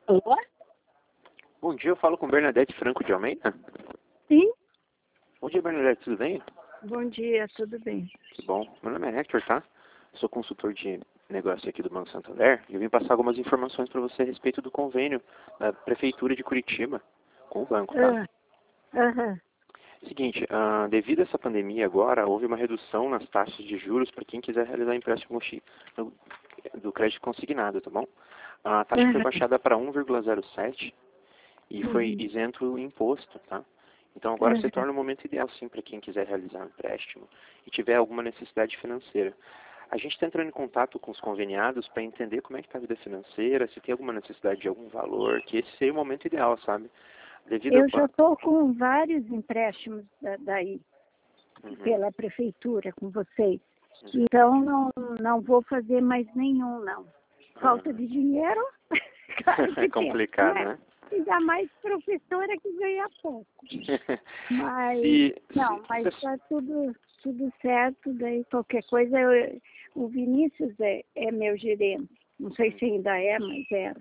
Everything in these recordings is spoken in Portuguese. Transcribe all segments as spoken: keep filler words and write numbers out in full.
Alô? Bom dia, eu falo com Bernadette Franco de Almeida. Sim? Bom dia, Bernadette, tudo bem? Bom dia, tudo bem? Que bom. Meu nome é Hector, tá? Sou consultor de negócio aqui do Banco Santander e eu vim passar algumas informações para você a respeito do convênio da Prefeitura de Curitiba com o banco, tá? Ah, aham. Seguinte, ah, devido a essa pandemia agora, houve uma redução nas taxas de juros para quem quiser realizar empréstimo chi- no- do crédito consignado, tá bom? A taxa foi Aham. baixada para um vírgula zero sete e foi Uhum. isento o imposto, tá? Então agora se Aham. torna o momento ideal sim para quem quiser realizar um empréstimo e tiver alguma necessidade financeira. A gente está entrando em contato com os conveniados para entender como é que está a vida financeira, se tem alguma necessidade de algum valor, que esse seria o momento ideal, sabe? Devido Eu já a... estou com vários empréstimos da- daí, Uhum, pela prefeitura, com vocês. uhum, Então, não, não vou fazer mais nenhum, não. Falta uhum. de dinheiro, claro É que tem, complicado, né? né? Ainda mais professora que ganha pouco. Mas, se, não, se, mas se- está tudo, tudo certo. Daí, qualquer coisa, eu- o Vinícius é, é meu gerente. Não sei se ainda é, mas era.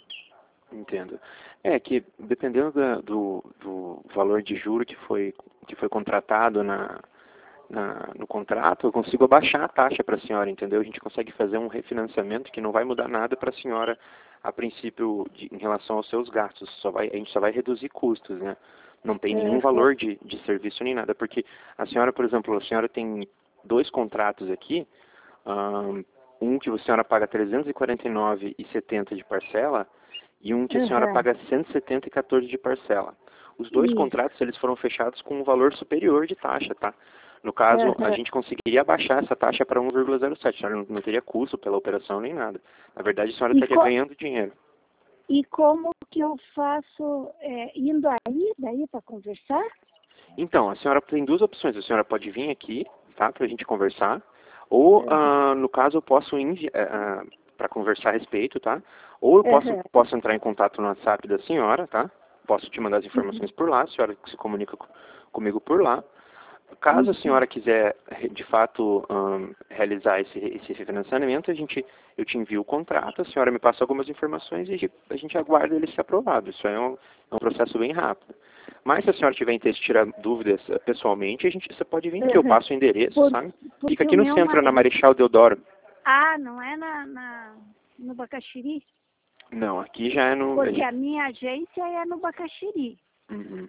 Entendo. É que dependendo da- do, do valor de juro que foi, que foi contratado na, na- no contrato, eu consigo abaixar a taxa para a senhora, entendeu? A gente consegue fazer um refinanciamento que não vai mudar nada para a senhora a princípio de- em relação aos seus gastos. Só vai, a gente só vai reduzir custos, né? Não tem nenhum Uhum. valor de, de serviço nem nada, porque a senhora, por exemplo, a senhora tem dois contratos aqui, ahn, um que a senhora paga trezentos e quarenta e nove reais e setenta centavos de parcela e um que a senhora Uhum. paga cento e setenta e quatorze de parcela. Os dois Isso. contratos eles foram fechados com um valor superior de taxa, tá? No caso, a Uhum. gente conseguiria abaixar essa taxa para um vírgula zero sete. A senhora não, não teria custo pela operação nem nada. Na verdade, a senhora E, estaria co- ganhando dinheiro. e como que eu faço, é, indo aí, daí para conversar? Então, a senhora tem duas opções. A senhora pode vir aqui, tá, para a gente conversar. Ou, Uhum. ah, no caso, eu posso enviar para conversar a respeito, tá? Ou eu posso, Uhum. posso entrar em contato no WhatsApp da senhora, tá? Posso te mandar as Uhum. informações por lá, a senhora se comunica co- comigo por lá. Caso a Uhum. senhora quiser, de fato, ahn, realizar esse, esse refinanciamento, a gente, eu te envio o contrato, a senhora me passa algumas informações e a gente a gente aguarda ele ser aprovado. Isso é um, é um processo bem rápido. Mas se a senhora tiver interesse em tirar dúvidas eh, pessoalmente, a gente, você pode vir aqui, eu Uhum. passo o endereço, Por, sabe? Fica porque o aqui no meu centro, na marido... Marechal Deodoro. Ah, não é na, na, no Bacaxiri? Não, aqui já é no... a Porque gente- a minha agência é no Bacaxiri. Uhum.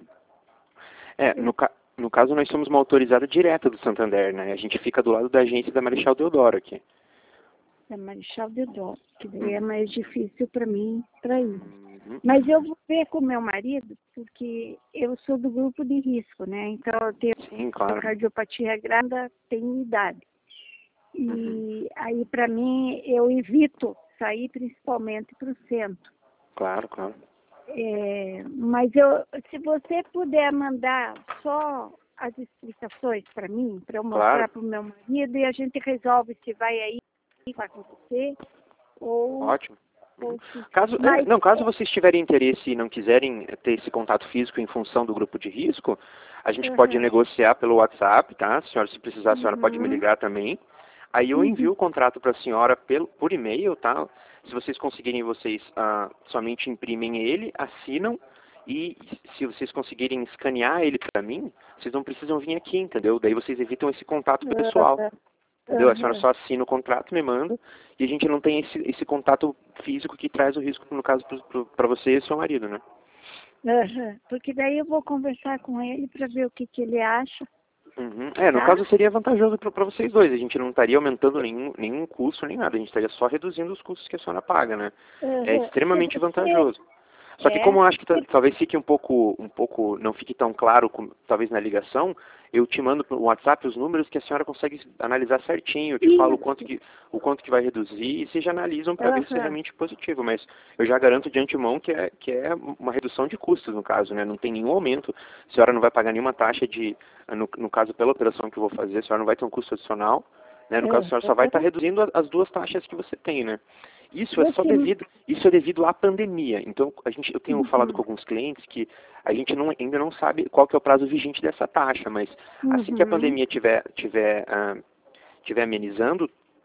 É, no, ca- no caso nós somos uma autorizada direta do Santander, né? A gente fica do lado da agência da Marechal Deodoro aqui. É Marechal Deodoro, que daí é Uhum. mais difícil para mim para ir. Uhum. Mas eu vou ver com meu marido, porque eu sou do grupo de risco, né? Então eu tenho Sim, claro. cardiopatia grávida, tenho idade. Uhum. E aí, para mim, eu evito sair principalmente para o centro. Claro, claro. É, mas eu, se você puder mandar só as explicações para mim, para eu Claro, mostrar para o meu marido, e a gente resolve se vai aí vai com você ou, ótimo. Uhum. ou se. Caso, é, Mas, não, caso vocês tiverem interesse e não quiserem ter esse contato físico em função do grupo de risco, a gente pode uhum, negociar pelo WhatsApp, tá? A senhora, se precisar, a senhora pode me uhum, ligar também. Aí eu uhum, envio o contrato para a senhora pelo, por e-mail, tá? Se vocês conseguirem, vocês ah, somente imprimem ele, assinam e se vocês conseguirem escanear ele para mim, vocês não precisam vir aqui, entendeu? Daí vocês evitam esse contato pessoal. Entendeu? A senhora uhum, só assina o contrato, me manda, e a gente não tem esse, esse contato físico que traz o risco, no caso, para você e seu marido, né? uhum. Porque daí eu vou conversar com ele para ver o que, que ele acha, Uhum. É, no tá? caso seria vantajoso para vocês dois, a gente não estaria aumentando nenhum, nenhum custo nem nada, a gente estaria só reduzindo os custos que a senhora paga, né? É Uhum. Se extremamente você vantajoso. Só que é, como eu acho que ta- se- talvez fique um pouco, um pouco, não fique tão claro, com- talvez na ligação, eu te mando no WhatsApp os números que a senhora consegue analisar certinho. Eu te falo o quanto isso. que, o quanto que vai reduzir e vocês já analisam para ver se é Uhum. realmente positivo. Mas eu já garanto de antemão que é, que é uma redução de custos no caso, né? Não tem nenhum aumento. A senhora não vai pagar nenhuma taxa de, no, no caso pela operação que eu vou fazer, a senhora não vai ter um custo adicional. Né? No caso, a senhora só vai estar Uhum. reduzindo a- as duas taxas que você tem, né? Isso é só Você. devido, isso é devido à pandemia. Então, a gente, eu tenho falado com Uhum. alguns clientes que a gente não- ainda não sabe qual que é o prazo vigente dessa taxa, mas assim que a Uhum. pandemia tiver, tiver, ah, tiver amenizando,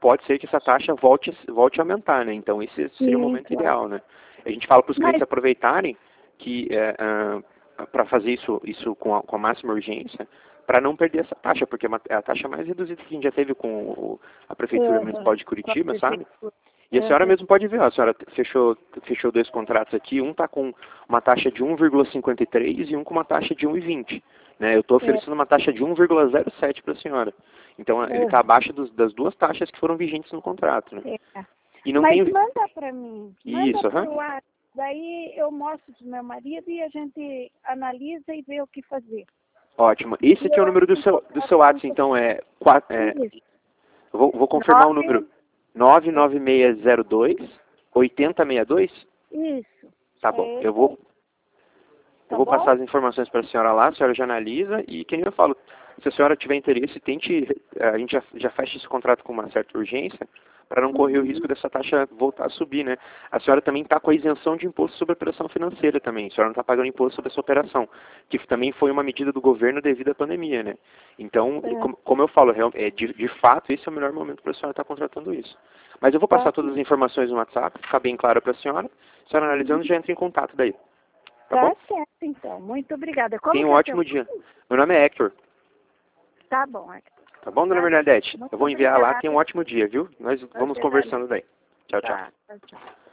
pode ser que essa taxa volte, volte a aumentar, né? Então esse seria Sim, o momento claro. ideal, né? A gente fala para os clientes Mas... aproveitarem que é, uh, para fazer isso, isso com a, com a máxima urgência, para não perder essa taxa, porque é, uma, é a taxa mais reduzida que a gente já teve com o, a Prefeitura uhum. Municipal de Curitiba, sabe? E a senhora uhum. mesmo pode ver, ó, a senhora fechou, fechou dois contratos aqui, um está com uma taxa de um vírgula cinquenta e três e um com uma taxa de um vírgula vinte. Né? Eu estou oferecendo é. uma taxa de um vírgula zero sete para a senhora. Então é. ele está abaixo dos, das duas taxas que foram vigentes no contrato. Né? É. E não Mas tem... manda para mim. Manda Isso, aham. Uhum. Daí eu mostro para o meu marido e a gente analisa e vê o que fazer. Ótimo. Esse aqui é o número do seu, do seu WhatsApp, então é... quatro, é eu vou, vou confirmar nove... o número. nove nove seis zero dois, oito zero seis dois? Isso. Tá bom. É... Eu vou, tá eu vou bom? passar as informações para a senhora lá, a senhora já analisa e, que nem eu falo, se a senhora tiver interesse, tente, a gente já, já fecha esse contrato com uma certa urgência, para não correr o risco dessa taxa voltar a subir, né? A senhora também está com a isenção de imposto sobre operação financeira também. A senhora não está pagando imposto sobre essa operação, que também foi uma medida do governo devido à pandemia, né? Então, é. como, como eu falo, é, de, de fato, esse é o melhor momento para a senhora estar contratando isso. Mas eu vou passar tá. todas as informações no WhatsApp, ficar bem claro para a senhora. A senhora analisando já entra em contato daí. Tá, tá bom? certo, então. Muito obrigada. Como Tenha um é ótimo teu... dia. Meu nome é Hector. Tá bom, Hector. Tá bom, dona tá. Bernadette? Muito eu vou enviar obrigada. lá. Tenha um ótimo dia, viu? Nós vamos conversando daí. Tchau, tchau. Tá, tchau.